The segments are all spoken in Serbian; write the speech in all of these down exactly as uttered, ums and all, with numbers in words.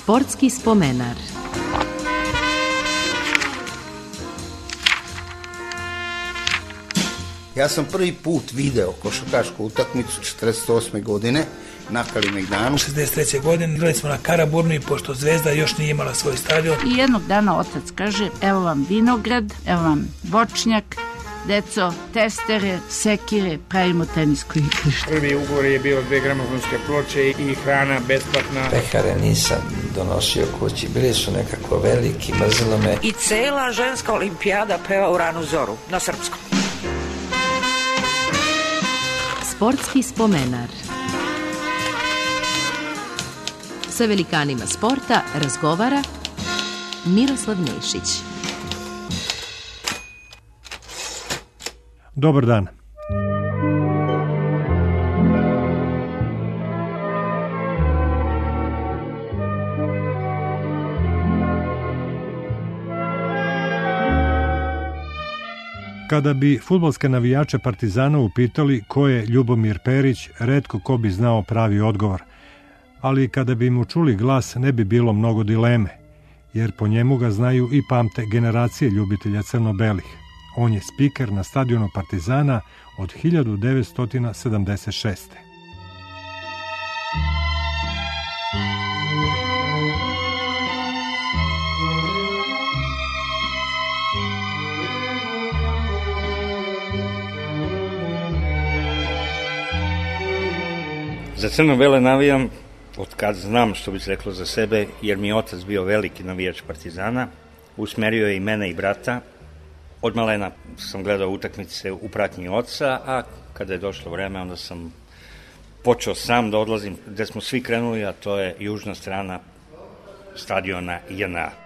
Sportski spomenar. Ja sam prvi put video košarkašku utakmicu četrdeset osme godine na Kalemegdanu. šezdeset treće godine igrali smo na Karaburmi, pošto Zvezda još nije imala svoj stadion. I jednog dana otac kaže, evo vam vinograd, evo vam voćnjak, deco, testere, sekire, pravimo tenisko igrište. Prvi ugovor je bio dve gramofonske ploče i hrana besplatna. Pekare nisam donosio kući, bili su nekako veliki, mrzilo me. I cela ženska olimpijada peva u ranu zoru, na srpskom. Sportski spomenar. Sa velikanima sporta razgovara Miroslav Nešić. Dobar dan. Kada bi fudbalske navijače Partizana upitali ko je Ljubomir Perić, retko ko bi znao pravi odgovor. Ali kada bi mu čuli glas, ne bi bilo mnogo dileme, jer po njemu ga znaju i pamte generacije ljubitelja crno-belih. On je spiker na stadionu Partizana od hiljadu devetsto sedamdeset šeste. Za crno-bele navijam od kad znam, što bi se reklo za sebe, jer mi je otac bio veliki navijač Partizana, usmerio je i mene i brata. Od malena sam gledao utakmice u pratnji oca, a kada je došlo vreme, onda sam počeo sam da odlazim gde smo svi krenuli, a to je južna strana stadiona J N A.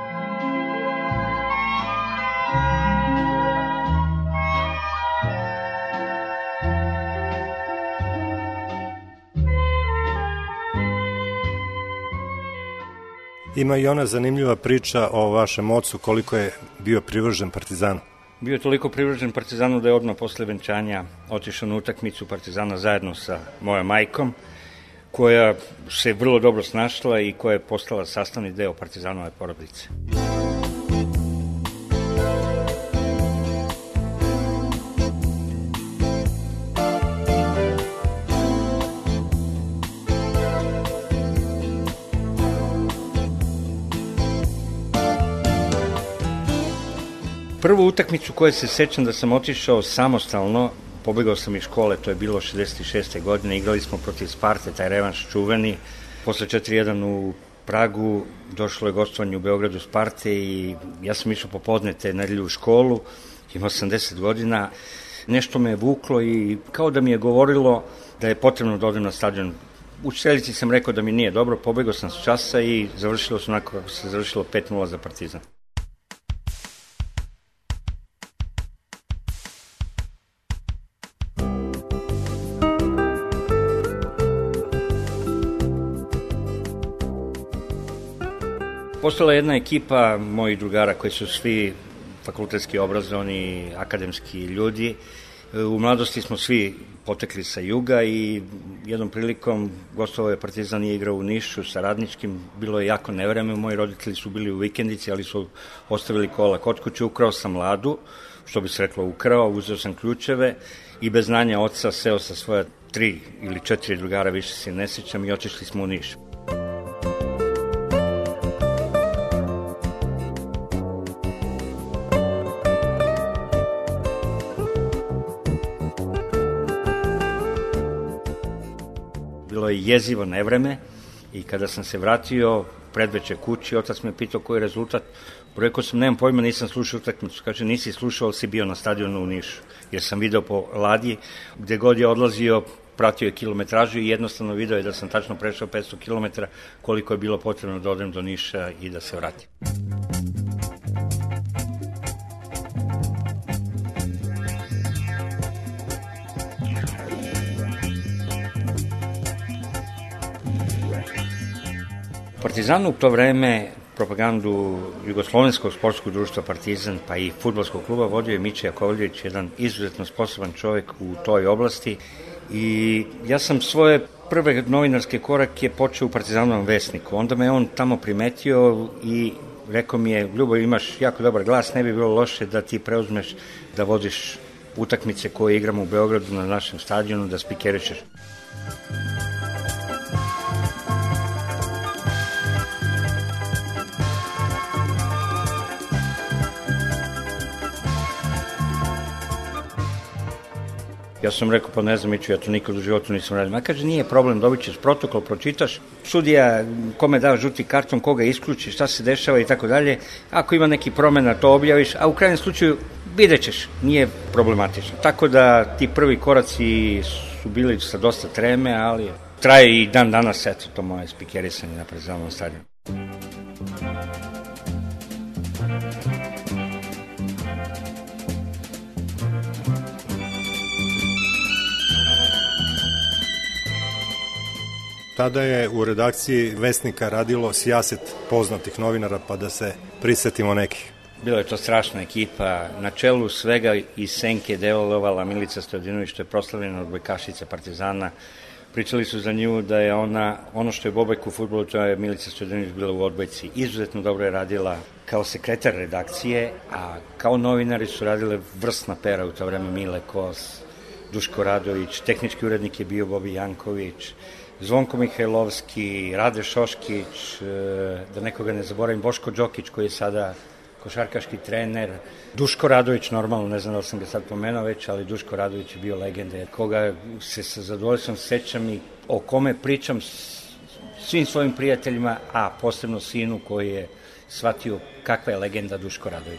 Ima i ona zanimljiva priča o vašem ocu, koliko je bio privržen Partizanu. Bio je toliko privržen Partizanu da je odmah posle venčanja otišao na utakmicu Partizana zajedno sa mojom majkom, koja se vrlo dobro snašla i koja je postala sastavni deo Partizanove porodice. Prvu utakmicu koju se sećam da sam otišao samostalno, pobegao sam iz škole, to je bilo šezdeset šeste godine, igrali smo protiv Sparte, taj revanš čuveni. Posle četiri jedan u Pragu došlo je gostovanje u Beogradu Sparte i ja sam išao popodne te nedelje u školu, imao sam deset godina, nešto me je vuklo i kao da mi je govorilo da je potrebno da odem na stadion. Učiteljici sam rekao da mi nije dobro, pobegao sam s časa i završilo se onako kako se završilo pet nula za Partizan. Postala jedna ekipa mojih drugara koji su svi fakultetski obrazovani, akademski ljudi. U mladosti smo svi potekli sa juga i jednom prilikom gostovao je Partizan i igrao u Nišu sa Radničkim. Bilo je jako nevreme, moji roditelji su bili u vikendici, ali su ostavili kola kod kuće. Ukrao sam ladu, što bi se reklo ukrao, uzeo sam ključeve i bez znanja oca seo sa svoja tri ili četiri drugara, više se ne sjećam, i otišli smo u Niš. Bilo je jezivo nevreme i kada sam se vratio predveče kući, otac me pitao koji je rezultat. Rekao sam, nemam pojma, nisam slušao utakmicu. Kaže, nisi slušao, ali si bio na stadionu u Nišu. Jer sam video po ladi, gde god je odlazio, pratio je kilometražu i jednostavno video je da sam tačno prešao petsto kilometara, koliko je bilo potrebno da odem do Niša i da se vratim. Partizanu u to vreme propagandu Jugoslovenskog sportskog društva Partizan, pa i fudbalskog kluba vodio je Mića Jakovljević, jedan izuzetno sposoban čovjek u toj oblasti. I ja sam svoje prve novinarske korake počeo u Partizanovom Vesniku. Onda me on tamo primetio i rekao mi je, Ljubo, imaš jako dobar glas, ne bi bilo loše da ti preuzmeš da vodiš utakmice koje igramo u Beogradu na našem stadionu, da spikerišeš. Ja sam rekao, pa ne znam, Miću, ja to nikad u životu nisam radio. Ma kaže, nije problem, dobit ćeš protokol, pročitaš, sudija kome dao žuti karton, koga isključi, šta se dešava i tako dalje. Ako ima neki promena, to objaviš, a u krajnjem slučaju vidjet ćeš, nije problematično. Tako da ti prvi koraci su bili sa dosta treme, ali traje i dan danas, eto, to moje spikerisanje na Partizanovom stadionu. Tada je u redakciji Vesnika radilo sjaset poznatih novinara, pa da se prisetimo nekih. Bila je to strašna ekipa, na čelu svega iz senke delovala Milica Stojadinović, što je proslavljena odbojkašica Partizana. Pričali su za nju da je ona, ono što je Bobek u fudbalu, to je Milica Stojadinović bila u odbojci. Izuzetno dobro je radila kao sekretar redakcije, a kao novinari su radile vrsna pera u to vreme, Mile Kos, Duško Radović, tehnički urednik je bio Bobi Janković, Zvonko Mihajlovski, Rade Šoškić, da nekoga ne zaboravim, Boško Đokić koji je sada košarkaški trener, Duško Radović, normalno, ne znam da sam ga sad pomenuo već, ali Duško Radović je bio legenda, koga se sa zadovoljstvom sećam i o kome pričam svim svojim prijateljima, a posebno sinu koji je shvatio kakva je legenda Duško Radović.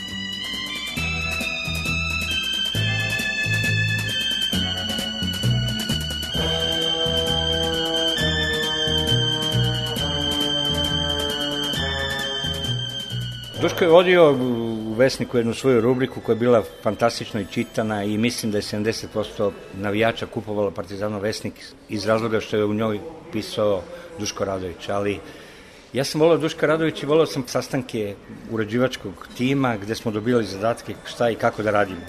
Duško je vodio u Vesniku jednu svoju rubriku koja je bila fantastično i čitana i mislim da je sedamdeset posto navijača kupovalo Partizanov Vesnik iz razloga što je u njoj pisao Duško Radović, ali ja sam volao Duška Radović i volao sam sastanke uređivačkog tima gde smo dobili zadatke šta i kako da radimo.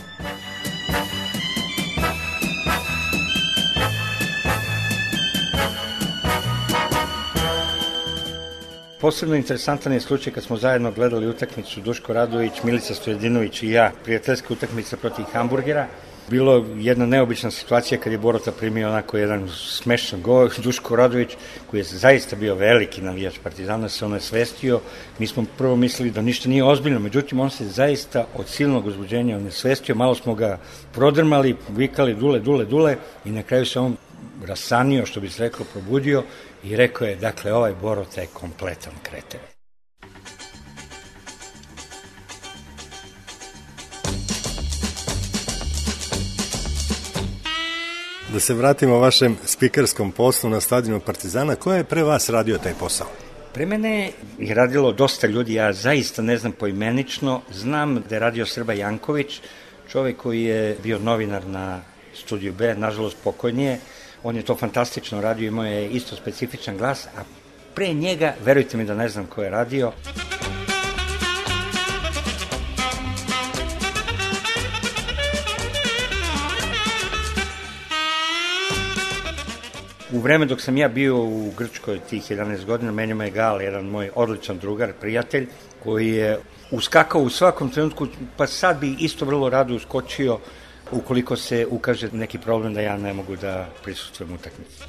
Posebno interesantan je slučaj kad smo zajedno gledali utakmicu Duško Radović, Milica Stojadinović i ja, prijateljska utakmica protiv Hamburgera. Bilo jedna neobična situacija kad je Borota primio onako jedan smešan gol. Duško Radović, koji je zaista bio veliki navijač Partizana, se ono je svestio. Mi smo prvo mislili da ništa nije ozbiljno, međutim on se zaista od silnog uzbuđenja onesvestio, malo smo ga prodrmali, vikali dule, dule, dule i na kraju se on rasanio, što bi se rekao, probudio i rekao je, dakle, ovaj Borota je kompletan kreten. Da se vratimo vašem spikerskom poslu na stadionu Partizana, ko je pre vas radio taj posao? Pre mene je radilo dosta ljudi, ja zaista ne znam poimenično, znam da je radio Srba Janković, čovek koji je bio novinar na Studiju B, nažalost pokojnije. On je to fantastično radio, imao je isto specifičan glas, a pre njega, verujte mi da ne znam ko je radio. U vreme dok sam ja bio u Grčkoj tih jedanaest godina, menjama je Gal, jedan moj odličan drugar, prijatelj, koji je uskakao u svakom trenutku, pa sad bi isto vrlo rado uskočio ukoliko se ukaže neki problem da ja ne mogu da prisustvujem utakmici.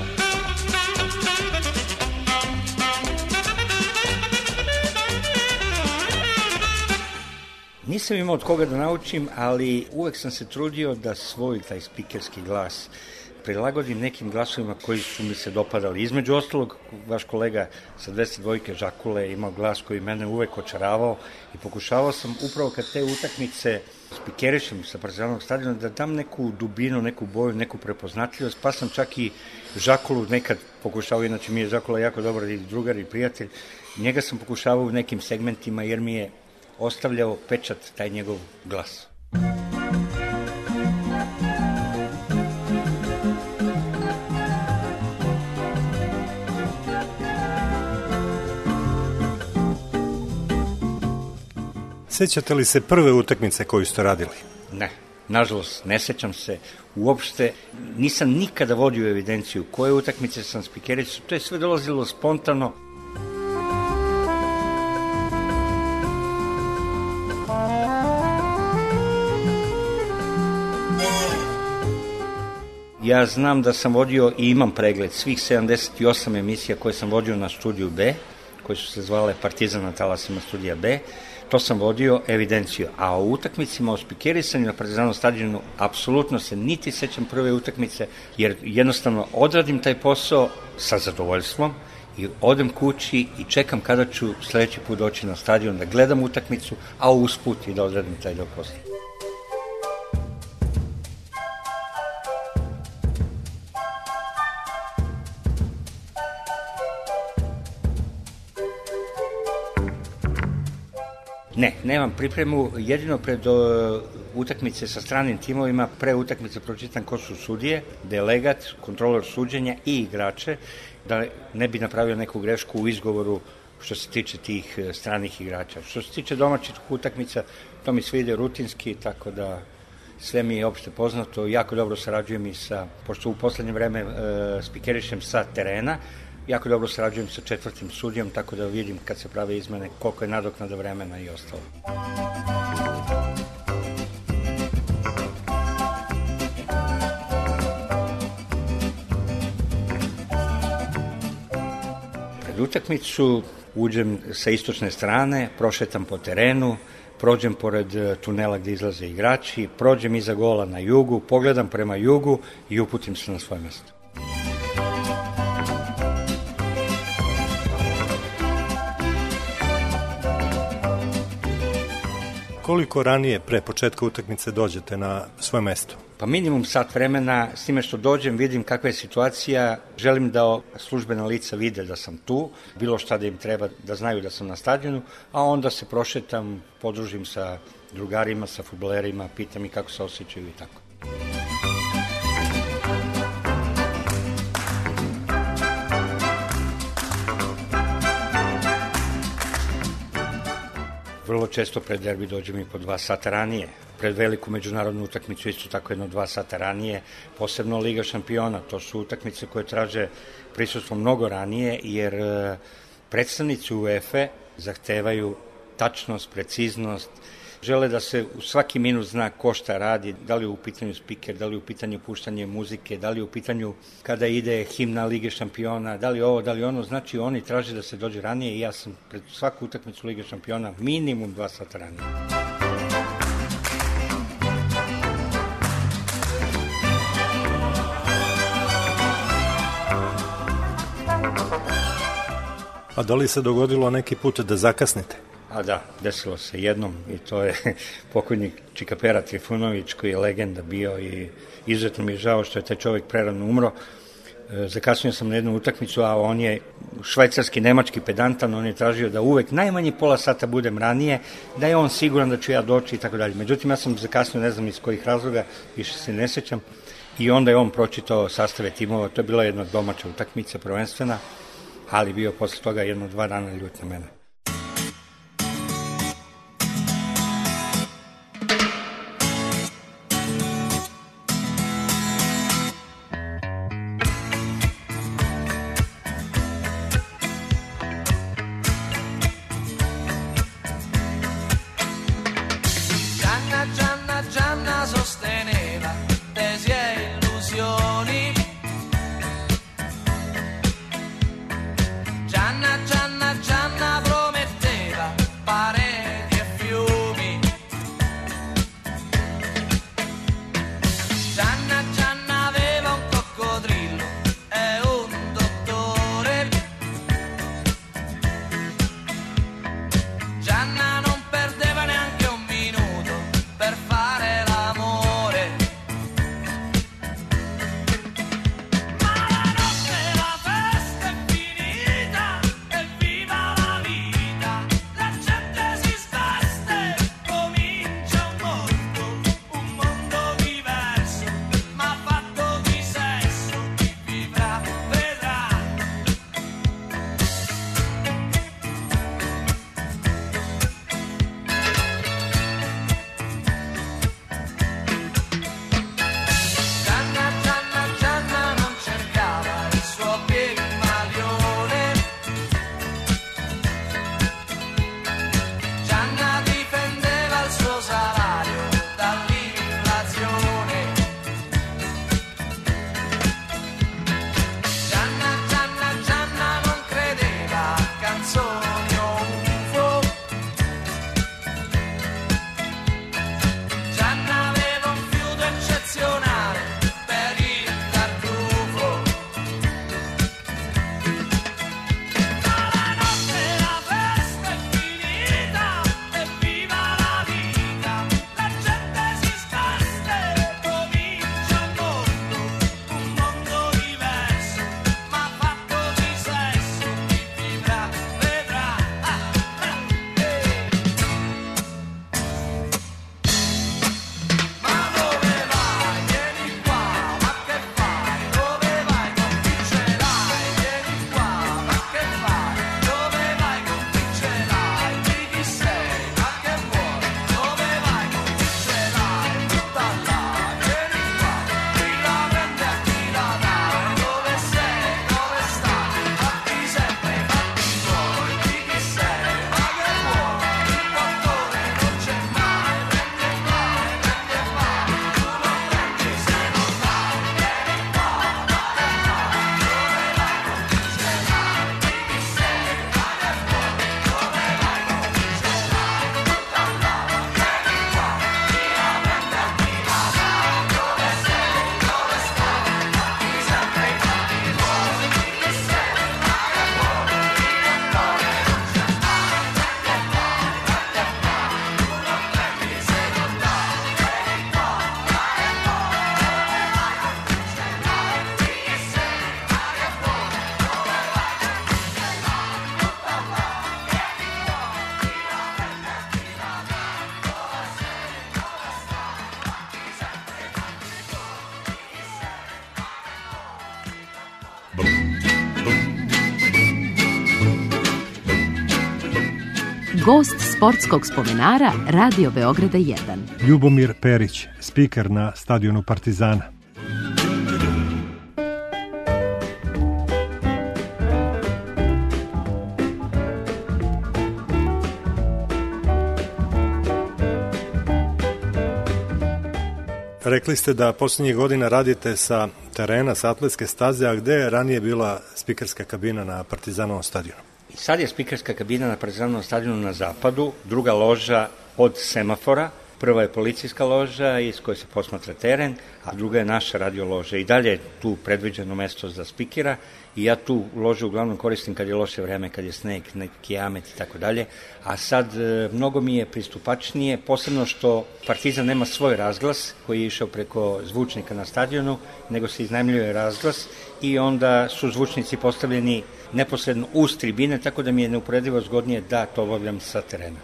Nisam imao od koga da naučim, ali uvek sam se trudio da svoj taj spikerski glas prilagodim nekim glasovima koji su mi se dopadali. Između ostalog, vaš kolega sa dvesta dvojke Žakule imao glas koji mene uvek očaravao i pokušavao sam upravo kad te utakmice spikerišem sa Partizanovog stadiona da dam neku dubinu, neku boju, neku prepoznatljivost, pa sam čak i Žakulu nekad pokušavao, inače mi je Žakula jako dobar i drugar i prijatelj, njega sam pokušavao u nekim segmentima jer mi je ostavljao pečat taj njegov glas. Sećate li se prve utakmice koju ste radili? Ne, nažalost ne sećam se, uopšte nisam nikada vodio evidenciju koje utakmice sam spikericu, to je sve dolazilo spontano. Ja znam da sam vodio i imam pregled svih sedamdeset osam emisija koje sam vodio na Studiju B, koje su se zvale Partizan na talasima Studija B, to sam vodio evidenciju. A o utakmicima, o spikerisanju na Partizanom stadionu, apsolutno se niti sećam prve utakmice, jer jednostavno odradim taj posao sa zadovoljstvom i odem kući i čekam kada ću sledeći put doći na stadion da gledam utakmicu, a usput i da odradim taj deo posla. Ne, nemam pripremu, jedino pred uh, utakmice sa stranim timovima, pre utakmice pročitam ko su sudije, delegat, kontrolor suđenja i igrače, da ne bi napravio neku grešku u izgovoru što se tiče tih uh, stranih igrača. Što se tiče domaćih utakmica, to mi sve ide rutinski, tako da sve mi je opšte poznato, jako dobro sarađujem i sa, pošto u poslednje vreme uh, spikerišem sa terena, jako dobro sarađujem sa četvrtim sudijom, tako da vidim kad se prave izmene koliko je nadoknada vremena i ostalo. Pred utakmicu uđem sa istočne strane, prošetam po terenu, prođem pored tunela gde izlaze igrači, prođem iza gola na jugu, pogledam prema jugu i uputim se na svoje mesto. Koliko ranije pre početka utakmice dođete na svoje mesto? Pa minimum sat vremena, s time što dođem, vidim kakva je situacija, želim da službena lica vide da sam tu, bilo šta da im treba da znaju da sam na stadionu, a onda se prošetam, podružim sa drugarima, sa fudbalerima, pitam ih kako se osjećaju i tako. Vrlo često pred derbi dođem i po dva sata ranije. Pred veliku međunarodnu utakmicu isto tako jedno dva sata ranije, posebno Liga šampiona. To su utakmice koje traže prisustvo mnogo ranije, jer predstavnici UEFA zahtevaju tačnost, preciznost, žele da se u svaki minut zna ko šta radi, da li je u pitanju spiker, da li je u pitanju puštanje muzike, da li je u pitanju kada ide himna Lige šampiona, da li ovo, da li ono, znači oni traže da se dođe ranije i ja sam pred svaku utakmicu Lige šampiona minimum dva sata ranije. A da li se dogodilo neki put da zakasnite? A da, desilo se jednom i to je pokojnik Čikapera Trifunović koji je legenda bio i izuzetno mi je žao što je taj čovjek prerano umro. Zakasnio sam na jednu utakmicu, a on je švajcarski, nemački pedantan, on je tražio da uvek najmanje pola sata budem ranije, da je on siguran da ću ja doći i tako dalje. Međutim, ja sam zakasnio, ne znam iz kojih razloga, više se ne sećam, i onda je on pročitao sastave timova, to je bila jedna domaća utakmica, prvenstvena, ali bio posle toga jedno dva dana ljut na mene. Gianna, Gianna, Gianna, bro. Gost sportskog spomenara Radio Beograda jedan. Ljubomir Perić, spiker na stadionu Partizana. Rekli ste da posljednjih godina radite sa terena, sa atletske staze, a gde je ranije bila spikerska kabina na Partizanovom stadionu? Sad je spikerska kabina na Partizanovom stadionu na zapadu, druga loža od semafora. Prva je policijska loža iz koje se posmatra teren, a druga je naša radio loža. I dalje je tu predviđeno mesto za spikera i ja tu ložu uglavnom koristim kad je loše vreme, kad je sneg, neki jamet i tako dalje. A sad e, mnogo mi je pristupačnije, posebno što Partizan nema svoj razglas koji je išao preko zvučnika na stadionu, nego se iznajmljuje razglas i onda su zvučnici postavljeni neposredno uz tribine, tako da mi je neuporedivo zgodnije da to obavljam sa terena.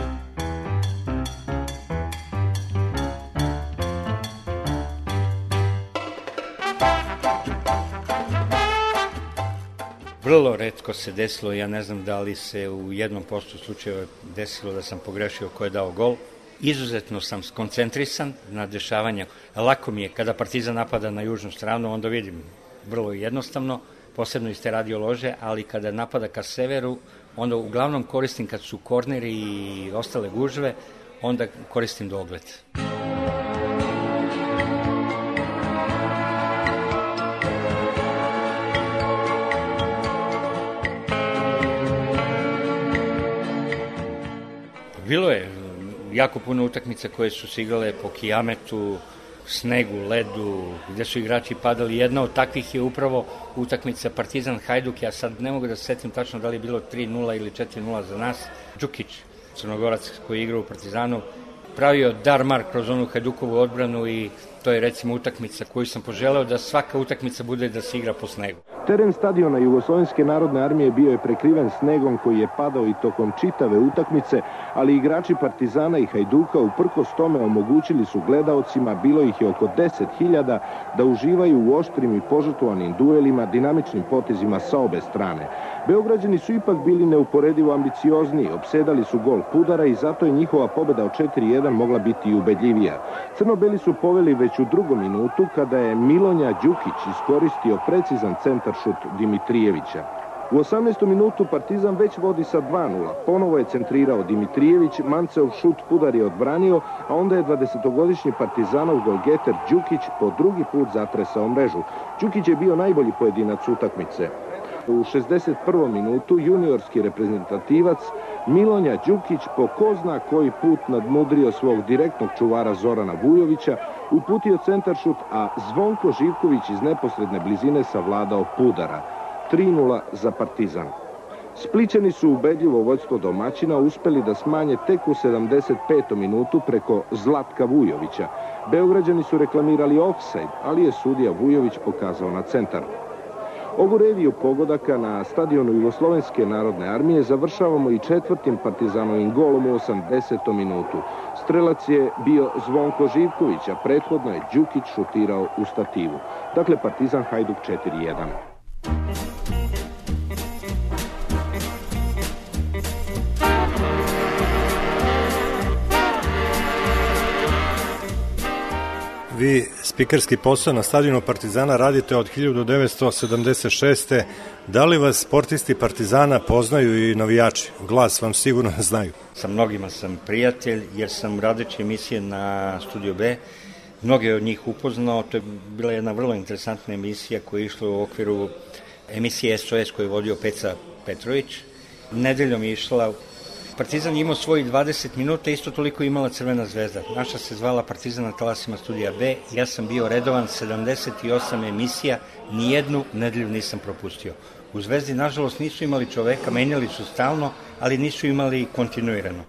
Vrlo retko se desilo, ja ne znam da li se u jednom posto slučajeva desilo da sam pogrešio ko je dao gol. Izuzetno sam skoncentrisan na dešavanja. Lako mi je kada Partizan napada na južnu stranu, onda vidim vrlo jednostavno, posebno iz te radio lože, ali kada napada ka severu, onda uglavnom koristim kad su korneri i ostale gužve, onda koristim dogled. Bilo je jako puno utakmica koje su se igrale po kijametu, snegu, ledu, gde su igrači padali. Jedna od takvih je upravo utakmica Partizan Hajduk. Ja sad ne mogu da se setim tačno da li je bilo tri nula ili četiri nula za nas. Đukić, Crnogorac koji igra u Partizanu, pravio dar-mar kroz onu Hajdukovu odbranu i to je recimo utakmica koju sam poželeo da svaka utakmica bude da se igra po snegu. Teren stadiona Jugoslovenske narodne armije bio je prekriven snegom koji je padao i tokom čitave utakmice, ali igrači Partizana i Hajduka uprkos tome omogućili su gledaocima, bilo ih je oko deset hiljada, da uživaju u oštrim i požrtvovanim duelima, dinamičnim potezima sa obe strane. Beograđani su ipak bili neuporedivo ambiciozniji, opsedali su gol Pudara i zato je njihova pobeda od četiri jedan mogla biti i ubedljivija. Crno-beli su poveli već u drugom minutu kada je Milonja Đukić iskoristio precizan centar šut Dimitrijevića. U osamnaestom minutu Partizan već vodi sa dva nula. Ponovo je centrirao Dimitrijević, Manceov šut Pudar je odbranio, a onda je dvadesetogodišnji Partizanov golgeter Đukić po drugi put zatresao mrežu. Đukić je bio najbolji pojedinac utakmice. U šezdeset prvom minutu juniorski reprezentativac Milonja Đukić po ko zna koji put nadmudrio svog direktnog čuvara Zorana Vujovića, uputio centaršut, a Zvonko Živković iz neposredne blizine savladao Pudara. tri nula za Partizan. Splićani su ubedljivo vođstvo domaćina uspeli da smanje tek u sedamdeset petom minutu preko Zlatka Vujovića. Beograđani su reklamirali ofsajd, ali je sudija Vujović pokazao na centar. Ovu reviju pogodaka na stadionu Jugoslovenske narodne armije završavamo i četvrtim Partizanovim golom u osamdesetom minutu. Strelac je bio Zvonko Živković, a prethodno je Đukić šutirao u stativu. Dakle, Partizan Hajduk četiri jedan. Vi spikerski posao na stadionu Partizana radite od hiljadu devetsto sedamdeset šeste. Da li vas sportisti Partizana poznaju i navijači? Glas vam sigurno znaju. Sa mnogima sam prijatelj jer sam radeći emisije na Studio B. Mnoge od njih upoznao. To je bila jedna vrlo interesantna emisija koja je išla u okviru emisije S O S koju je vodio Peca Petrović. Nedeljom je išla. Partizan je imao svojih dvadeset minuta, isto toliko imala Crvena zvezda. Naša se zvala Partizan na talasima Studija B. Ja sam bio redovan sedamdeset osam emisija, nijednu nedelju nisam propustio. U Zvezdi, nažalost, nisu imali čoveka, menjali su stalno, ali nisu imali kontinuirano.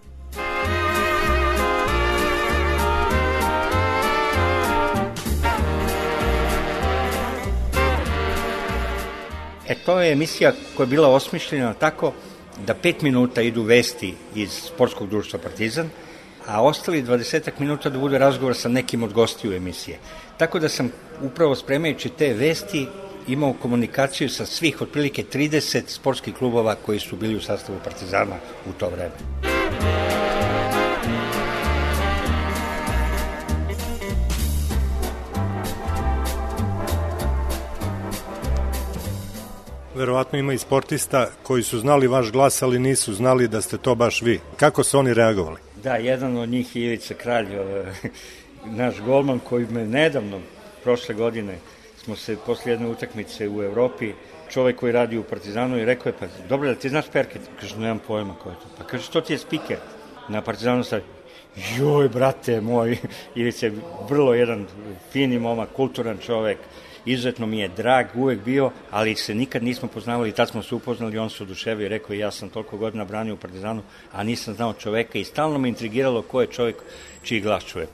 E, to je emisija koja je bila osmišljena tako da pet minuta idu vesti iz sportskog društva Partizan, a ostali dvadesetak minuta da bude razgovor sa nekim od gostiju emisije. Tako da sam upravo spremajući te vesti imao komunikaciju sa svih otprilike trideset sportskih klubova koji su bili u sastavu Partizana u to vreme. Verovatno ima i sportista koji su znali vaš glas, ali nisu znali da ste to baš vi. Kako su oni reagovali? Da, jedan od njih je Ivica Kralj, naš golman koji me nedavno, prošle godine, smo se posle jedne utakmice u Evropi, čovek koji radi u Partizanu i rekao je, pa dobro, da ti znaš perket? Kaže, nemam pojma ko je to. Pa kaže, to ti je spiker na Partizanu sad. Joj, brate moj, Ivica je vrlo jedan fini momak, kulturan čovek, izuzetno mi je drag, uvek bio, ali se nikad nismo poznavali, tad smo se upoznali, on se oduševio i rekao, ja sam toliko godina branio u Partizanu, a nisam znao čoveka i stalno me intrigiralo ko je čovek čiji glas čuje.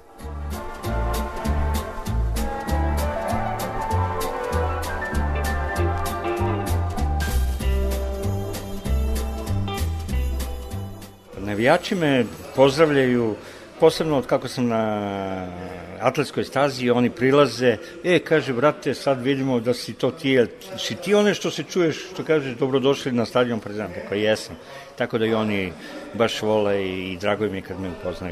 Navijači me pozdravljaju, posebno od kako sam na atletskoj stazi, oni prilaze, e, kaže, brate, sad vidimo da si to ti, si ti one što se čuješ, što kažeš, dobrodošli na stadion Partizana, tako jesam. Tako da i oni baš vole i drago im je kad me upoznaju.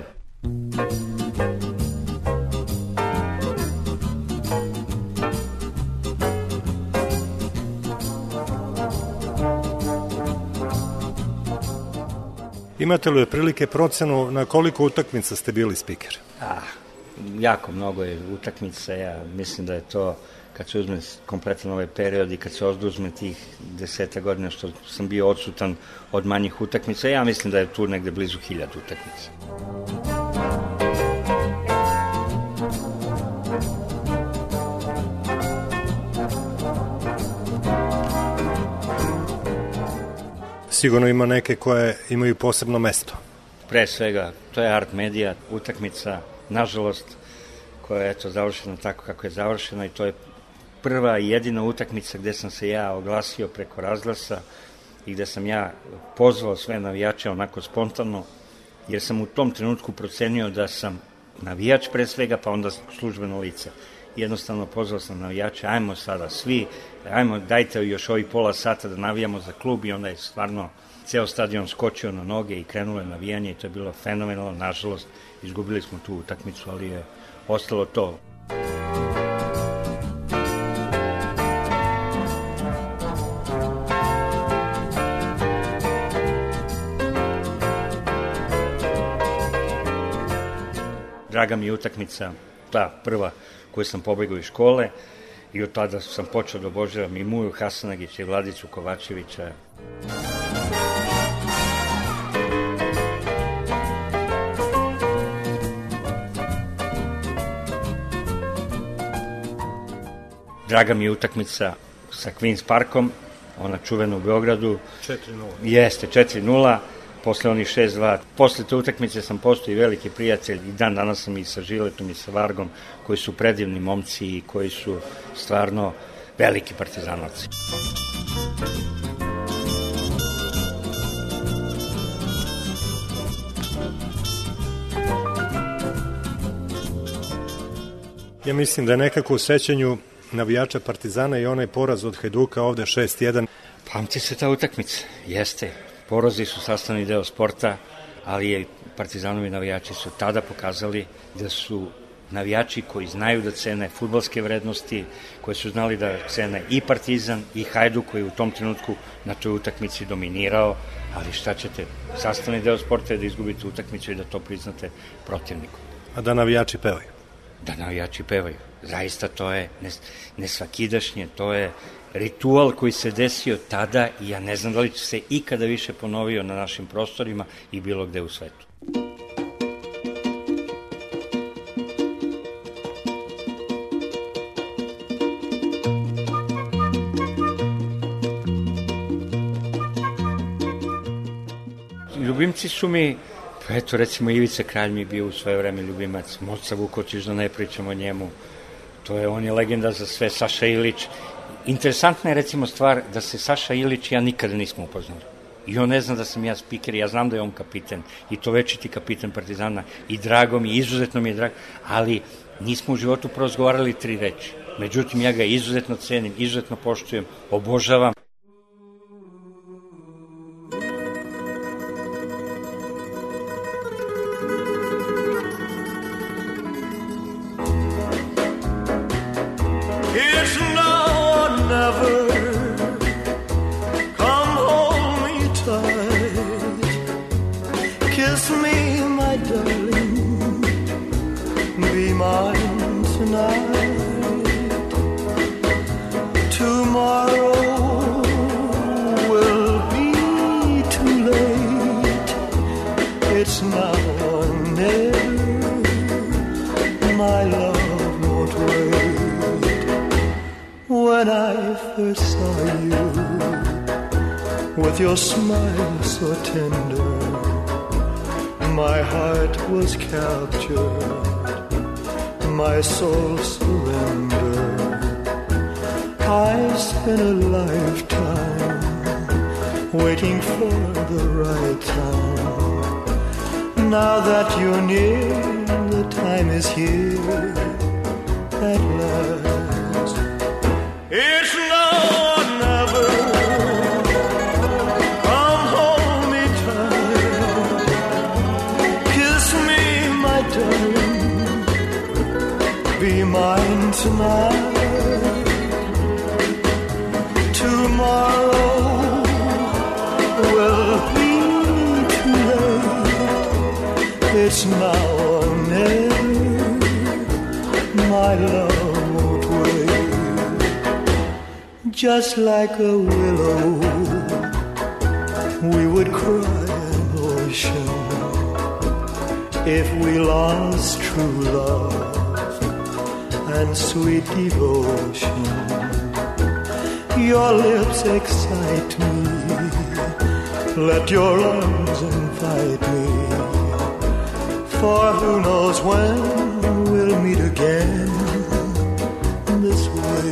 Imate li prilike procenu na koliko utakmica ste bili spiker? Ah, jako mnogo je utakmica, ja mislim da je to, kad se uzme kompletan ovaj period i kad se oduzme tih deseta godina što sam bio odsutan od manjih utakmica, ja mislim da je tu negde blizu hiljad utakmica. Sigurno ima neke koje imaju posebno mesto. Pre svega, to je Art Medija, utakmica, nažalost, koja je eto završena tako kako je završena i to je prva i jedina utakmica gde sam se ja oglasio preko razglasa i gde sam ja pozvao sve navijače onako spontano, jer sam u tom trenutku procenio da sam navijač pre svega, pa onda službeno lice. Jednostavno pozvao sam navijače, ajmo sada svi, ajmo dajte još ovih pola sata da navijamo za klub i onda je stvarno ceo stadion skočio na noge i krenulo je navijanje i to je bilo fenomenalno, nažalost izgubili smo tu utakmicu, ali je ostalo to. Draga mi je utakmica, ta prva koju sam pobegao iz škole i od tada sam počeo da obožavam i Muju Hasanagića i Vladicu Kovačevića. Draga mi je utakmica sa Queen's Parkom, ona čuvena u Beogradu. četiri nula. Jeste, četiri nula. Posle onih šest dva. Posle te utakmice sam postao i veliki prijatelj i dan danas sam i sa Žiletom i sa Vargom, koji su predivni momci i koji su stvarno veliki partizanovci. Ja mislim da je nekako u sećanju navijača Partizana i onaj poraz od Hajduka ovde šest jedan. Pamti se ta utakmica, jeste. Porazi su sastavni deo sporta, ali je Partizanovi navijači su tada pokazali da su navijači koji znaju da cene fudbalske vrednosti, koji su znali da cene i Partizan i Hajduk koji je u tom trenutku na toj utakmici dominirao, ali šta ćete, sastavni deo sporta je da izgubite utakmicu i da to priznate protivniku. A da navijači pevaju? Da navijači pevaju. Zaista to je nesvakidašnje, to je ritual koji se desio tada i ja ne znam da li će se ikada više ponovio na našim prostorima i bilo gde u svetu. Ljubimci su mi, pa eto recimo Ivica Kralj mi je bio u svoje vreme ljubimac, Moca Vukotić, da ne pričamo o njemu, to je, on je legenda za sve, Saša Ilić. Interesantna je recimo stvar da se Saša Ilić i ja nikada nismo upoznali. I on ne zna da sam ja spiker, ja znam da je on kapiten i to večiti kapiten Partizana i drago mi, izuzetno mi je drago, ali nismo u životu prozgovarali tri reči. Međutim, ja ga izuzetno cenim, izuzetno poštujem, obožavam. with your smile so tender, my heart was captured, my soul surrendered. I spent a lifetime waiting for the right time. Now that you're near, the time is here at last. It's now or never. Come hold me tight, kiss me, my darling, be mine tonight. Tomorrow will be too late. It's now or never. My love won't wait. Just like a willow, we would cry an ocean if we lost true love and sweet devotion. Your lips excite me, let your arms invite me, for who knows when we'll meet again this way.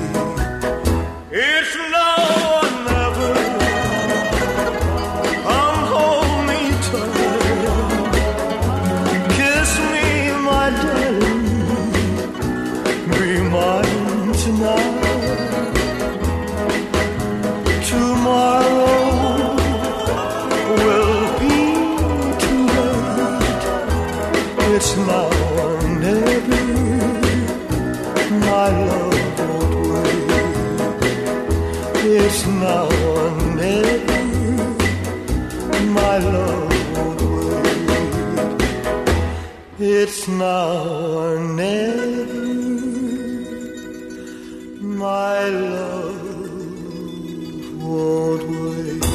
It's now or never. Come hold me tight, kiss me, my darling, be mine tonight. Tomorrow will be too late. It's now or never. My love won't wait. It's now or never. My love won't wait. It's now or never. My love won't wait.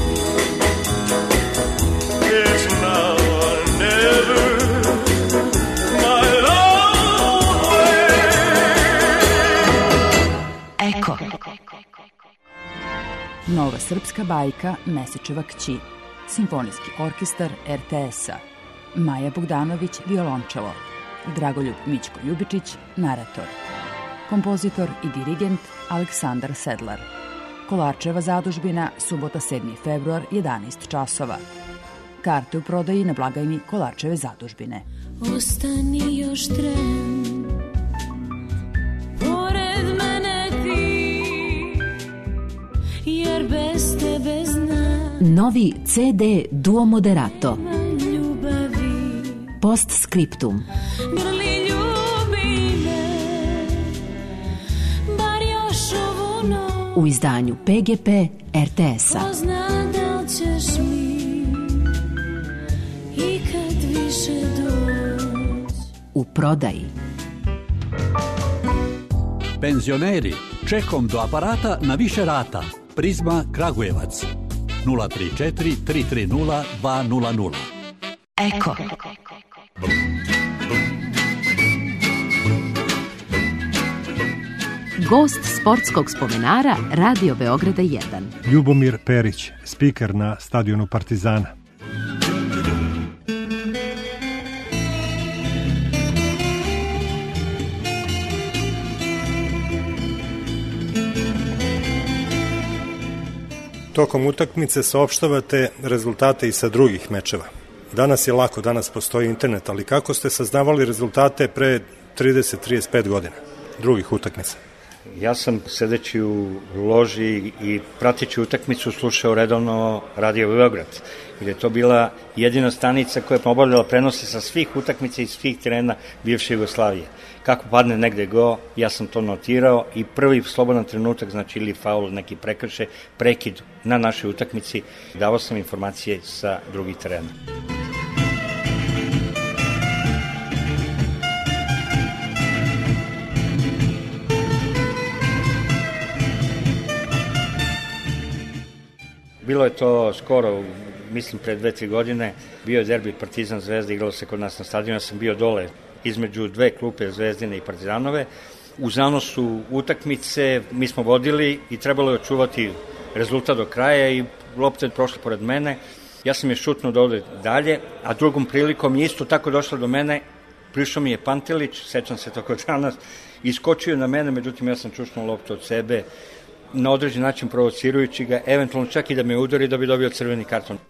It's now or never. My love won't wait. Eko. Nova srpska bajka Mesečeva kći. Simfonijski orkestar er te es-a. Maja Bogdanović, violončelo. Dragoljub Mićko Ljubičić, narator. Kompozitor i dirigent Aleksandar Sedlar. Kolarčeva zadužbina, subota sedmi februar, jedanaest časova. Karte u prodaji na blagajni Kolarčeve zadužbine. Ostani još tren, pored mene ti, jer bez tebe znam. Novi ce de Duo Moderato. Ljubavi. Post scriptum. Grli ljubi me, bar još ovu noć. U izdanju pe ge pe er te es-a. Ko zna da li ćeš mi ikad više doći. U prodaji. Penzioneri, čekom do aparata na više rata. Prizma Kragujevac. nula tri četiri tri tri nula dva nula nula. Eko. Gost sportskog spomenara Radio Beograda jedan. Ljubomir Perić, spiker na stadionu Partizana. Tokom utakmice saopštavate rezultate i sa drugih mečeva. Danas je lako, danas postoji internet, ali kako ste saznavali rezultate pre trideset do trideset pet godina drugih utakmica? Ja sam sedeći u loži i pratići utakmicu slušao redovno Radio Beograd, jer je to bila jedina stanica koja je obavljala prenose sa svih utakmica i svih terena bivše Jugoslavije. Kako padne negde go, ja sam to notirao i prvi slobodan trenutak, znači ili faul, neki prekršaj, prekid na našoj utakmici, davao sam informacije sa drugih terena. Bilo je to skoro, mislim pre dve, tri godine, bio je derbi Partizan Zvezda, igralo se kod nas na stadionu, ja sam bio dole između dve klupe Zvezdine i Partizanove. U zanosu utakmice mi smo vodili i trebalo je očuvati rezultat do kraja i lopta je prošla pored mene, ja sam je šutnuo da ode dalje, a drugom prilikom je isto tako došla do mene, prišao mi je Pantelić, sećam se toko danas, iskočio na mene, međutim ja sam čušnuo loptu od sebe, na određen način provocirujući ga, eventualno čak i da me udari da bi dobio crveni karton.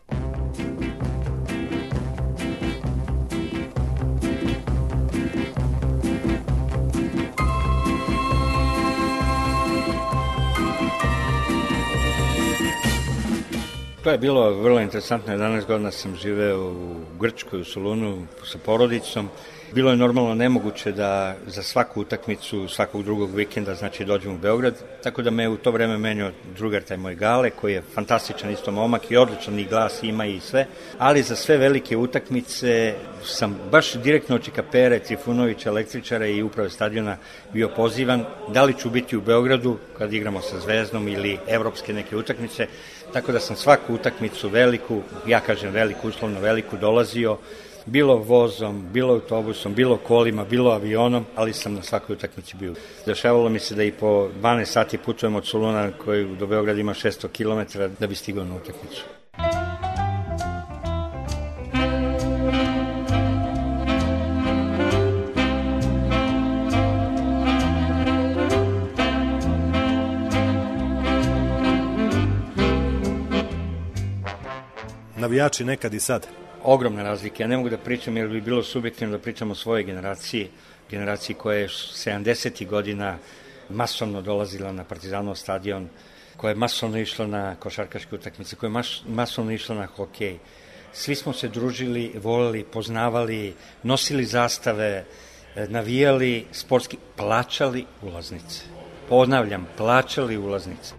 To je bilo vrlo interesantno, jedanaest godina sam živeo u Grčkoj, u Solunu sa porodicom. Bilo je normalno nemoguće da za svaku utakmicu, svakog drugog vikenda, znači dođem u Beograd, tako da me u to vreme menio drugar taj moj Gale, koji je fantastičan isto momak i odličan i glas ima i sve, ali za sve velike utakmice sam baš direktno od Čikapere, Trifunovića, električara i uprave stadiona bio pozivan, da li ću biti u Beogradu kad igramo sa Zvezdom ili evropske neke utakmice, tako da sam svaku utakmicu veliku, ja kažem veliku, uslovno veliku, dolazio, bilo vozom, bilo autobusom, bilo kolima, bilo avionom, ali sam na svakoj utakmici bio. Dešavalo mi se da i po dvanaest sati putujem od Soluna, koji do Beograda ima šesto kilometara, da bi stigao na utakmicu. Navijači nekad i sad. Ogromne razlike. Ja ne mogu da pričam jer bi bilo subjektivno da pričam o svojoj generaciji, generaciji koja je sedamdesetih godina masovno dolazila na Partizanov stadion, koja je masovno išla na košarkaške utakmice, koja je masovno išla na hokej. Svi smo se družili, voleli, poznavali, nosili zastave, navijali sportski, plaćali ulaznice. Ponavljam, plaćali ulaznice.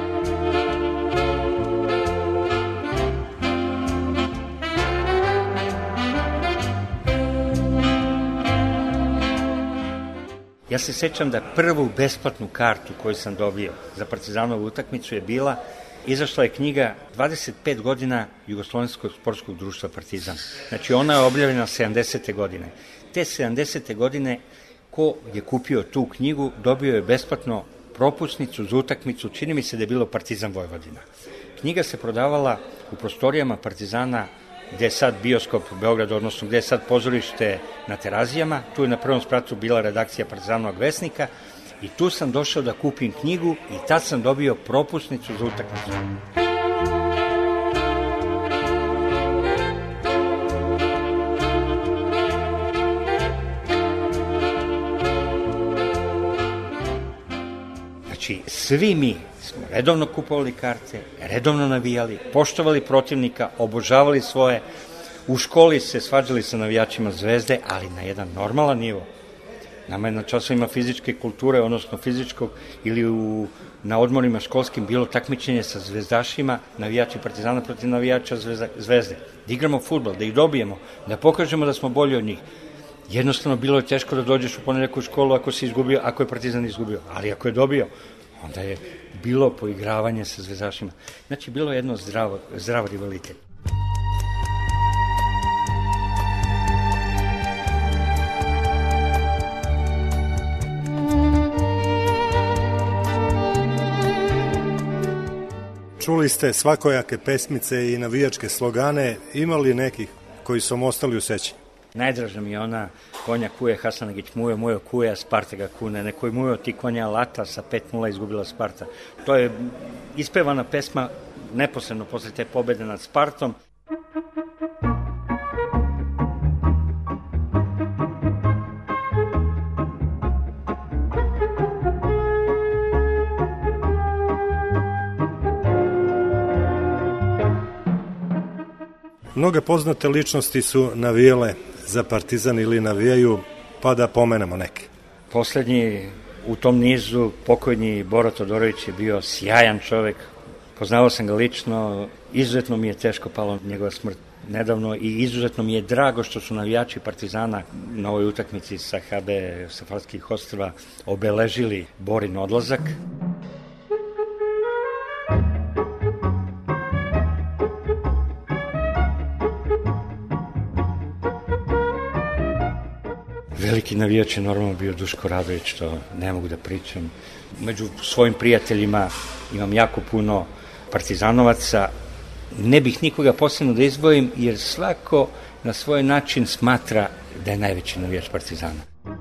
Ja se sećam da prvu besplatnu kartu koju sam dobio za Partizanovu utakmicu je bila, izašla je knjiga dvadeset pet godina Jugoslovenskog sportskog društva Partizan. Znači ona je objavljena sedamdesete godine. Te sedamdesete godine ko je kupio tu knjigu dobio je besplatno propusnicu za utakmicu, čini mi se da je bilo Partizan Vojvodina. Knjiga se prodavala u prostorijama Partizana gde je sad bioskop u Beogradu, odnosno gde je sad pozorište na Terazijama, tu je na prvom spratu bila redakcija Partizanovog Vesnika i tu sam došao da kupim knjigu i tad sam dobio propusnicu za utakmicu. Znači, svi mi smo redovno kupovali karte, redovno navijali, poštovali protivnika, obožavali svoje, u školi se svađali sa navijačima Zvezde, ali na jedan normalan nivo. Nama je na časovima fizičke kulture, odnosno fizičkog, ili u, na odmorima školskim bilo takmičenje sa zvezdašima, navijači Partizana protiv navijača zvezda, Zvezde. Da igramo fudbal, da ih dobijemo, da pokažemo da smo bolji od njih. Jednostavno bilo je teško da dođeš u ponedeljak u školu ako si izgubio, ako je Partizan izgubio, ali ako je dobio, onda je bilo poigravanje sa zvezdašima. Znači, bilo je jedno zdravo, zdrav rivalitet. Čuli ste svakojake pesmice i navijačke slogane, imali nekih koji su vam ostali u sećanju? Najdraža mi je ona konja kuje Hasanagić mujo, mujo kuja, Sparta ga kune. Nekoj mujo ti konja lata, sa pet nula izgubila Sparta. To je ispevana pesma neposredno posle te pobede nad Spartom. Mnoge poznate ličnosti su navijele za Partizan ili navijaju, pa da pomenemo neke. Poslednji u tom nizu, pokojni Bora Todorović je bio sjajan čovek. Poznavao sam ga lično, izuzetno mi je teško palo njegova smrt nedavno i izuzetno mi je drago što su navijači Partizana na ovoj utakmici sa ha be sa Farskih ostrva obeležili Borin odlazak. Veliki navijač je normalno bio Duško Radović, što ne mogu da pričam. Među svojim prijateljima imam jako puno partizanovaca ne bih nikoga posebno da izdvojim, jer svako na svoj način smatra da je najveći navijač Partizana.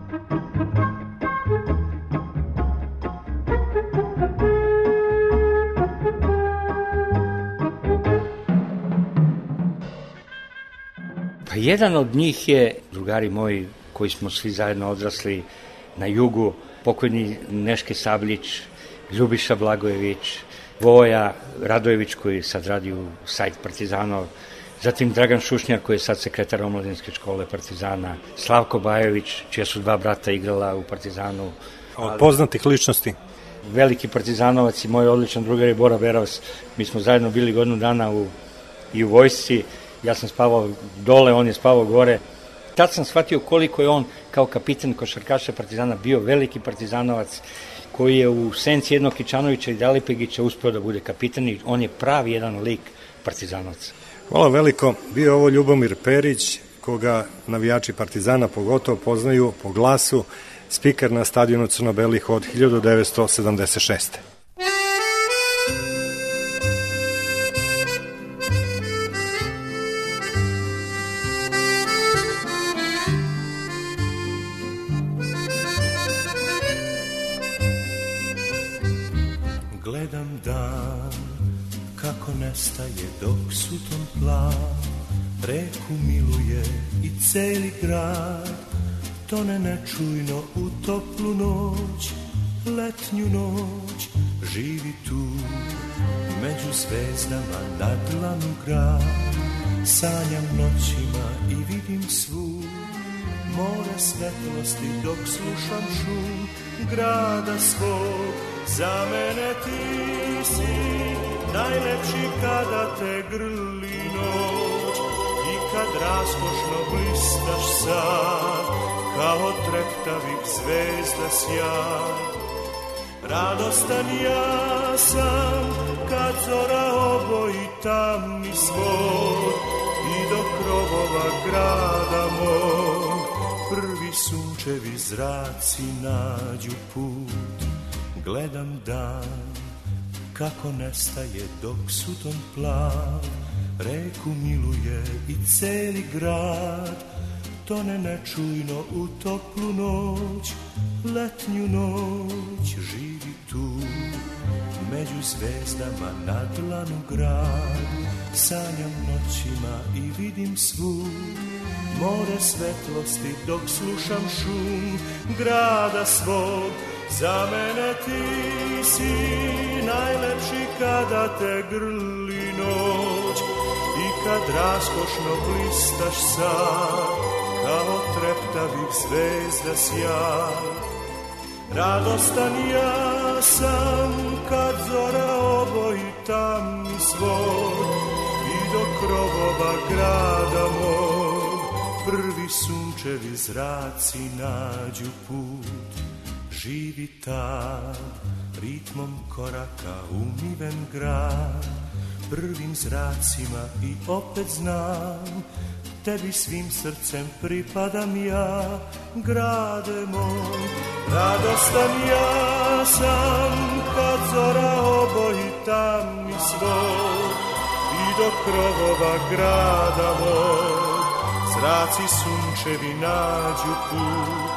Pa jedan od njih je, drugari moji, koji smo svi zajedno odrasli na jugu, pokojni Neške Sabljić, Ljubiša Blagojević, Voja Radojević, koji sad radi u sajt Partizanov, zatim Dragan Šušnjak, koji je sad sekretar omladinske škole Partizana, Slavko Bajović, čija su dva brata igrala u Partizanu. Od poznatih ličnosti? Veliki partizanovac i moj odličan drugar je Bora Beravs. Mi smo zajedno bili godinu dana u, i u vojsci. Ja sam spavao dole, on je spavao gore. Tad sam shvatio koliko je on kao kapitan košarkaša Partizana bio veliki partizanovac, koji je u senci jednog Kičanovića i Dalipegića uspeo da bude kapitan i on je pravi jedan lik partizanovaca. Hvala veliko. Bio je ovo Ljubomir Perić, koga navijači Partizana pogotovo poznaju po glasu, spiker na stadionu Crno-belih od hiljadu devetsto sedamdeset šeste. Gledam dan kako nestaje dok suton plav, reku miluje i celi grad tone nečujno u toplu noć, letnju noć, živi tu među zvezdama na dlanu grad. Sanjam noćima i vidim svu more svetlosti dok slušam šum grada svog. Za mene ti si najlepši kada te grli noć i kad raskošno blistaš sad kao treptavih zvezda sjaj. Radostan ja sam kad zora oboji tamni svoj i do krovova grada mog prvi sunčevi zraci nađu put. Gledam dan kako nestaje dok suton plav, reku miluje i celi grad tone nečujno u toplu noć, letnju noć, živi tu među zvezdama na dlanu grad. Sanjam noćima i vidim svu more svetlosti dok slušam šum grada svog. Za mene ti si najlepši kada te grli noć i kad raskošno blistaš sad kao treptavih zvezda sjaj. Radostan ja sam kad zora oboji tamni svoj i do krovova grada mog prvi sunčevi zraci nađu put. Živi tad, ritmom koraka umiven grad, prvim zracima i opet znam, tebi svim srcem pripadam ja, grade moj. Radostan ja sam kad zora oboji tamni svoj i do krovova grada moj zraci sunčevi nađu put.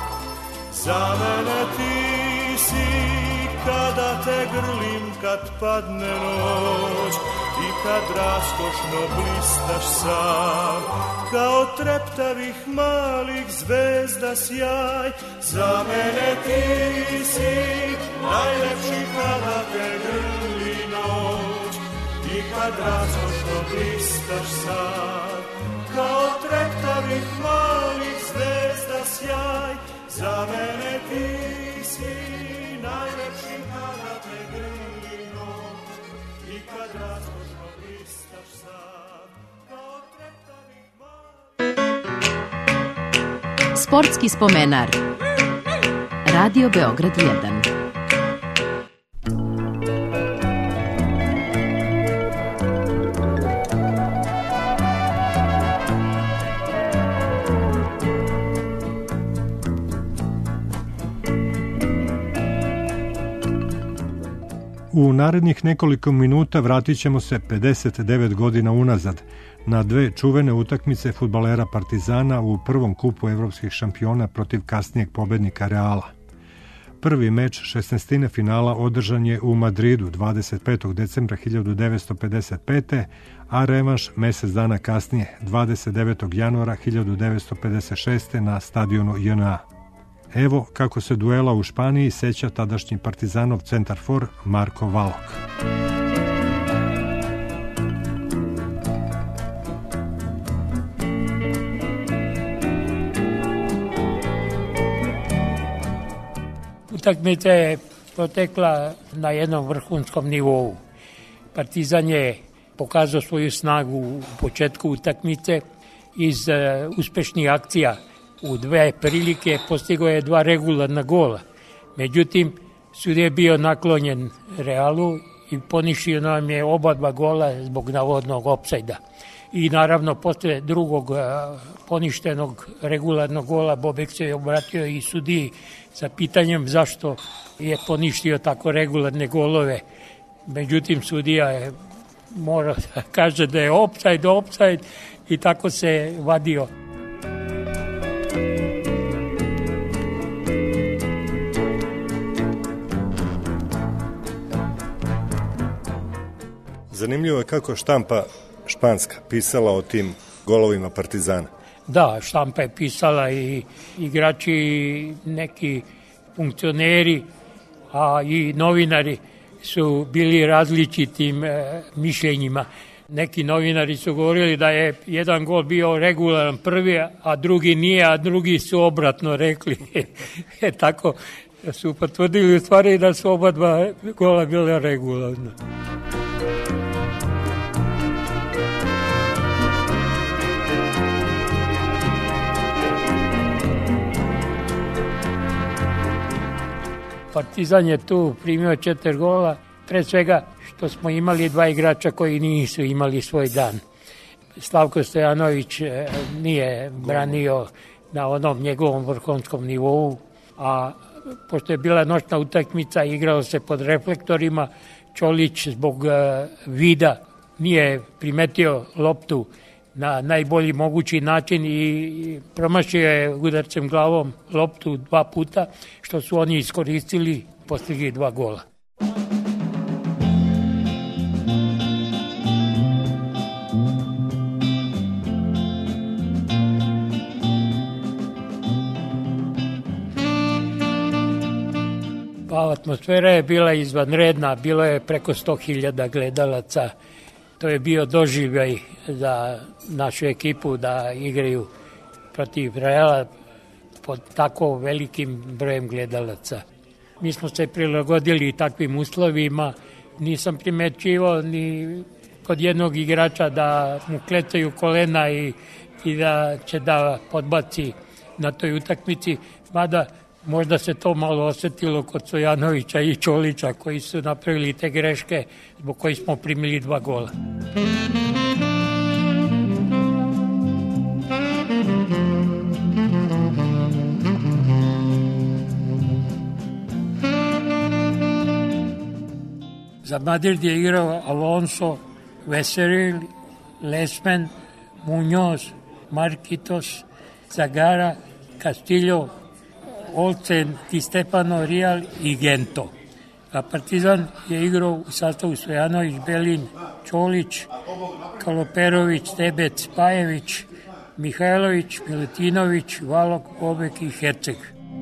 Za mene ti si kada te grlim kad padne noć i kad raskošno blistaš sam kao treptavih malih zvezda sjaj. Za mene ti si najlepši kada te grli noć i kad raskošno blistaš sam kao treptavih malih zvezda sjaj. Za mene ti si najlepši kada te grli noć i kad raskošno blistaš sad kao treptavih malih. Sportski spomenar. Radio Beograd jedan. U narednih nekoliko minuta vratit ćemo se pedeset devet godina unazad na dve čuvene utakmice fudbalera Partizana u prvom kupu evropskih šampiona protiv kasnijeg pobednika Reala. Prvi meč šesnaestine finala održan je u Madridu dvadeset petog decembra hiljadu devetsto pedeset pete. a revanš mesec dana kasnije, dvadeset devetog januara hiljadu devetsto pedeset šeste. na stadionu J N A. Evo kako se duela u Španiji seća tadašnji Partizanov centarfor Marko Valok. Utakmica je protekla na jednom vrhunskom nivou. Partizan je pokazao svoju snagu u početku utakmice iz uh, uspešnih akcija. U dve prilike postigao je dva regularna gola. Međutim, sud je bio naklonjen Realu i poništio nam je oba dva gola zbog navodnog opsajda. I naravno, posle drugog uh, poništenog regularnog gola, Bobek se je obratio i sudiji sa pitanjem zašto je poništio tako regularne golove. Međutim, sudija je morao da kaže da je opsajd, opsajd i tako se vadio. Zanimljivo je kako štampa španska pisala o tim golovima Partizana. Da, štampa je pisala i igrači, neki funkcioneri, a i novinari su bili različitim e, mišljenjima. Neki novinari su govorili da je jedan gol bio regularan prvi, a drugi nije, a drugi su obratno rekli. e, tako su potvrdili u stvari da su oba dva gola bila regularna. Partizan je tu primio četiri gola, pre svega što smo imali dva igrača koji nisu imali svoj dan. Slavko Stojanović nije branio na onom njegovom vrhunskom nivou, a pošto je bila noćna utakmica, igrao se pod reflektorima, Čolić zbog vida nije primetio loptu na najbolji mogući način i promašio je udarcem glavom loptu dva puta, što su oni iskoristili, postigli dva gola. Pa atmosfera je bila izvanredna, bilo je preko sto hiljada gledalaca. To je bio doživljaj za našu ekipu da igraju protiv Reala pod tako velikim brojem gledalaca. Mi smo se prilagodili takvim uslovima, nisam primećivao ni kod jednog igrača da mu klecaju kolena i, i da će da podbaci na toj utakmici, mada možda se to malo osetilo kod Stojanovića i Čolića koji su napravili te greške zbog kojih smo primili dva gola. Za Madrid je igrao Alonso, Veseril, Lesmen, Muñoz, Marquitos, Zagara, Castillo, Olsen, Di Stefano, Real i Gento. A Partizan je igrao u sastavu Stojanović, Belin, Čolić, Kaloperović, Tebec, Pajević, Mihajlović, Milutinović, Valok, Bobek i Herceg.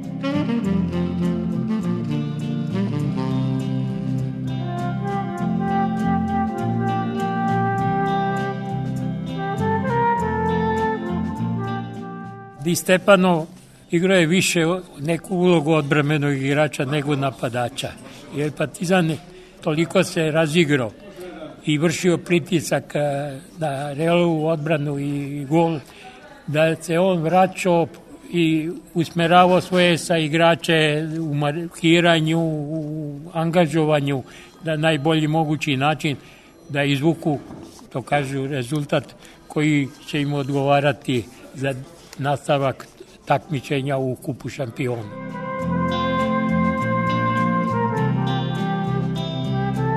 Di Stefano igrao je više neku ulogu odbrambenog igrača nego napadača, jer Partizan toliko se razigrao i vršio pritisak na Realovu odbranu i gol, da se on vraćao i usmeravao svoje sa igrače u markiranju, u angažovanju na najbolji mogući način da izvuku, to kažu, rezultat koji će im odgovarati za nastavak takmičenja u kupu šampiona.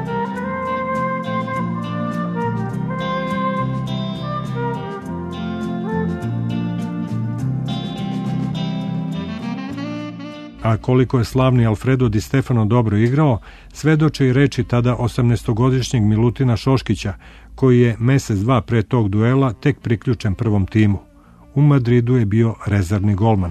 A koliko je slavni Alfredo Di Stefano dobro igrao, svedoče i reči tada osamnaestogodišnjeg Milutina Šoškića, koji je mesec dva pre tog duela tek priključen prvom timu. U Madridu je bio rezervni golman.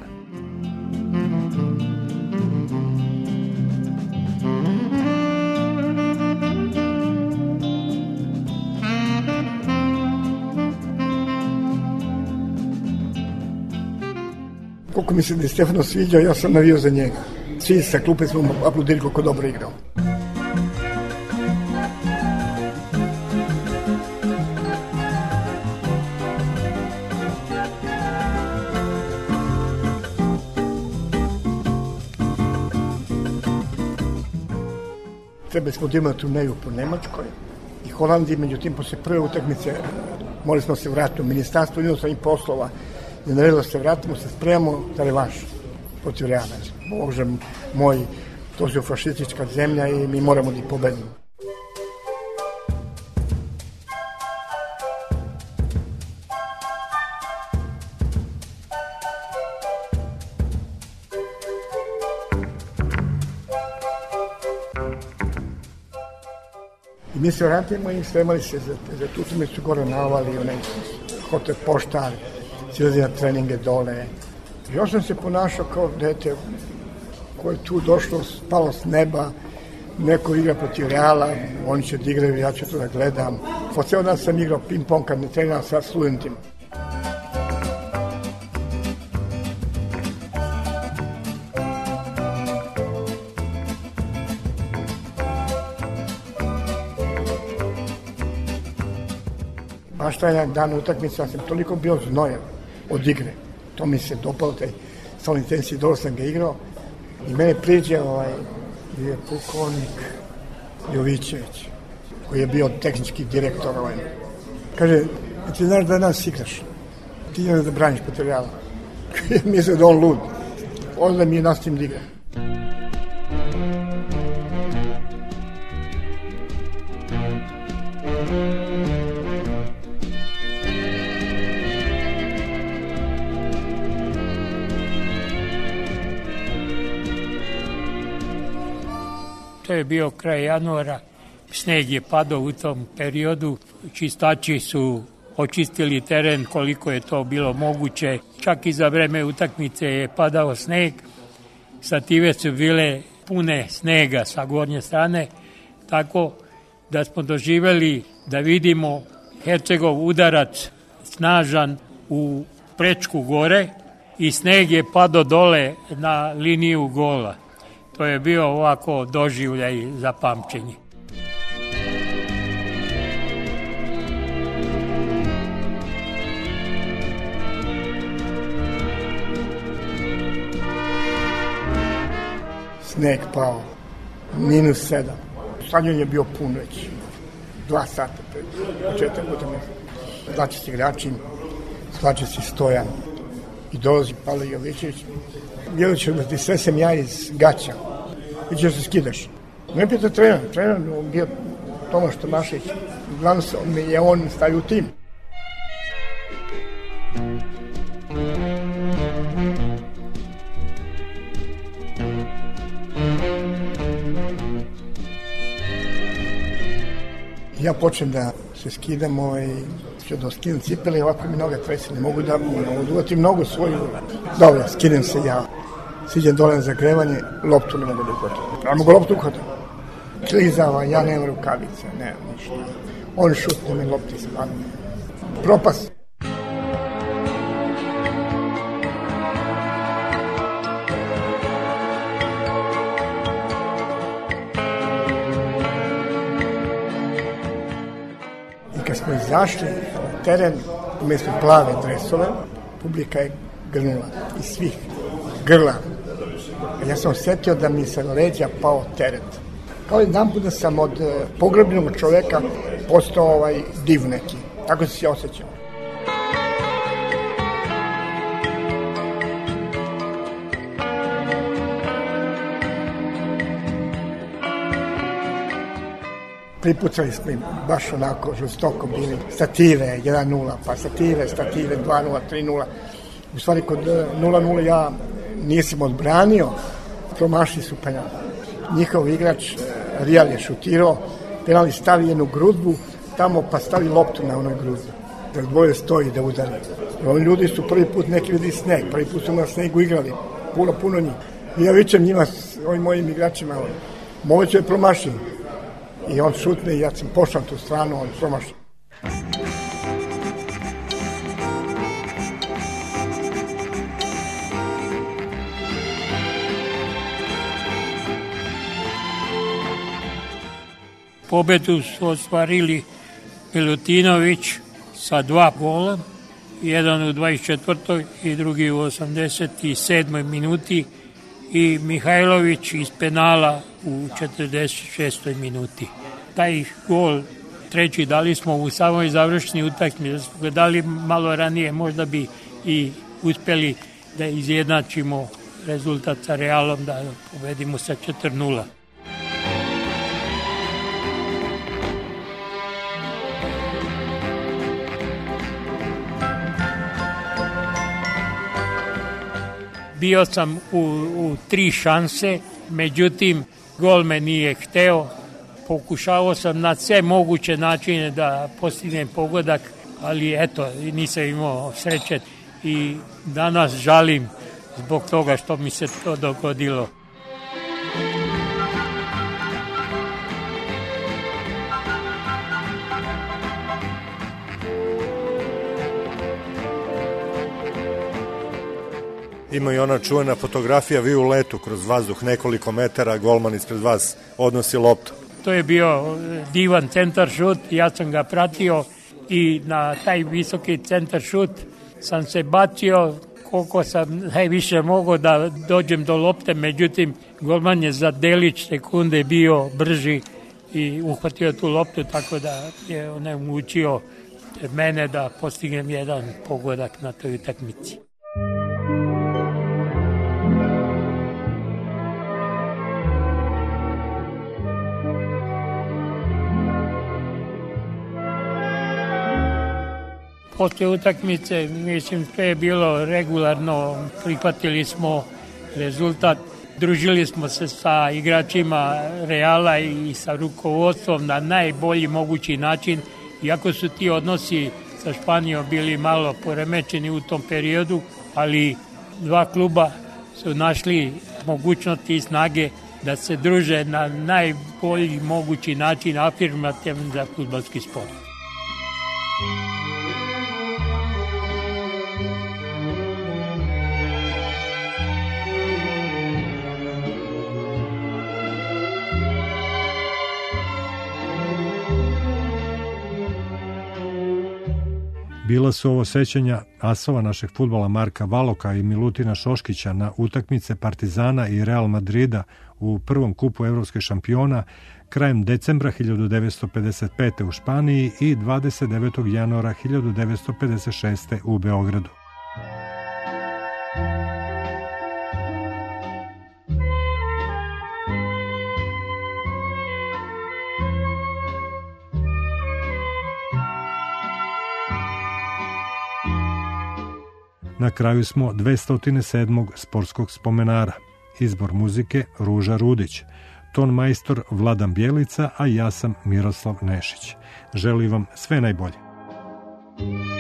Koliko mi se Di Stefano sviđao, ja sam navio za njega. Svi sa klupe smo aplaudirali koliko dobro igrao. Trebali smo da imati turneju po Nemačkoj i Holandiji, međutim, posle prve utakmice morali smo se vratiti u ministarstvo inostranih poslova i naredilo da se vratimo, se spremamo za revanš protiv Reala. Bože moj, to je fašistička zemlja i mi moramo da ih pobedimo. I mi se vratimo i spremali se za, za tu utakmicu gore na Avali, onaj hotel Poštar, silazi na treninge dole. Još sam se ponašao kao dete koje je tu došlo, spalo s neba, neko igra protiv Reala, oni će da igraju, ja ću to da gledam. Po ceo dan sam igrao ping-pong kad ne trenirao sa studentima. Baš taj dan utakmica sam toliko bio znojan od igre. To mi se dopalo, taj sa onim tenisi dobro sam ga igrao. I mene priđe ovaj, je pukovnik Jovićević, koji je bio tehnički direktor. Ovaj. Kaže, ti znaš da nas igraš, ti znaš da braniš protiv Reala. Mislim da on lud. Onda mi je nastavim da igram. To je bio kraj januara, sneg je padao u tom periodu, čistači su očistili teren koliko je to bilo moguće, čak i za vreme utakmice je padao sneg, stative su bile pune snega sa gornje strane, tako da smo doživeli da vidimo Hercegov udarac snažan u prečku gore i sneg je padao dole na liniju gola. To je bio ovako doživljaj za pamćenje. Sneg pao, minus sedam. Stadion je bio pun već, dva sata pred početak utakmice. Zlačasti igrači, zlačasti Stojan i dolazi Pavle Jovićević. Gledat ću da sve sam ja iz gaća. I ćeš se skidaš. Ne pita trener, trener bio Tomaš Tomašić. Uglavnom je on stavio u tim. Ja počnem da se skidam i ću da skinem cipele i ovako mi noga trese. Ne mogu da, ne mogu da uvatim nogu svoju. Dobro, skinem se ja. Siđem dole na zagrevanje, loptu ne mogu da uhvatim. Ja mogu loptu uhvatim. Klizava, ja nemam rukavice, nemam ništa. On šutne me, lopti spadne. Propast. I kad smo izašli na teren, umjesto plave dresove, publika je grnula iz svih grla. Ja sam osjetio da mi se na leđa pao teret. Kao jedan put da sam od pogrebljenog čoveka postao ovaj div neki. Tako se osjećao. Pripucali smo im baš onako žestoko bili. Stative jedan nula, pa stative, stative dva nula, tri nula. U stvari kod nula nula ja nisam odbranio, promašili su penal. Njihov igrač Rijal je šutirao, penal je stavi jednu grudbu, tamo pa stavi loptu na onoj grudbi. Da dvoje stoji da udari. Oni ljudi su prvi put neki vidi sneg, prvi put su na snegu igrali, puno, puno njih. I ja vičem njima, ovim mojim igračima, Mović je promašio. I on šutne i ja sam pošao tu stranu, on promašio. Pobedu su ostvarili Milutinović sa dva gola, jedan u dvadeset četvrtoj i drugi u osamdeset sedmoj minuti i Mihajlović iz penala u četrdeset šestoj minuti. Taj gol treći dali smo u samoj završni utakmici, da smo ga dali malo ranije, možda bi i uspeli da izjednačimo rezultat sa Realom, da pobedimo sa četiri nula. Bio sam u, u tri šanse, međutim, gol me nije hteo. Pokušavao sam na sve moguće načine da postignem pogodak, ali eto, nisam imao sreće i danas žalim zbog toga što mi se to dogodilo. Ima i ona čuvena fotografija, vi u letu kroz vazduh nekoliko metara, golman ispred vas odnosi loptu. To je bio divan centar šut, ja sam ga pratio i na taj visoki centar šut sam se bacio koliko sam najviše mogao da dođem do lopte, međutim golman je za delić sekunde bio brži i uhvatio tu loptu, tako da je onemogućio mene da postignem jedan pogodak na toj utakmici. Posle utakmice, mislim, sve je bilo regularno, prihvatili smo rezultat, družili smo se sa igračima Reala i sa rukovodstvom na najbolji mogući način, iako su ti odnosi sa Španijom bili malo poremećeni u tom periodu, ali dva kluba su našli mogućnosti i snage da se druže na najbolji mogući način, afirmativan za fudbalski sport. Bila su ovo sećanja asova našeg fudbala Marka Valoka i Milutina Šoškića na utakmice Partizana i Real Madrida u prvom kupu evropskih šampiona krajem decembra hiljadu devetsto pedeset pete. u Španiji i dvadeset devetog januara hiljadu devetsto pedeset šeste. u Beogradu. Na kraju smo dvesta sedmog sportskog spomenara. Izbor muzike Ruža Rudić, ton majstor Vladan Bjelica, a ja sam Miroslav Nešić. Želim vam sve najbolje.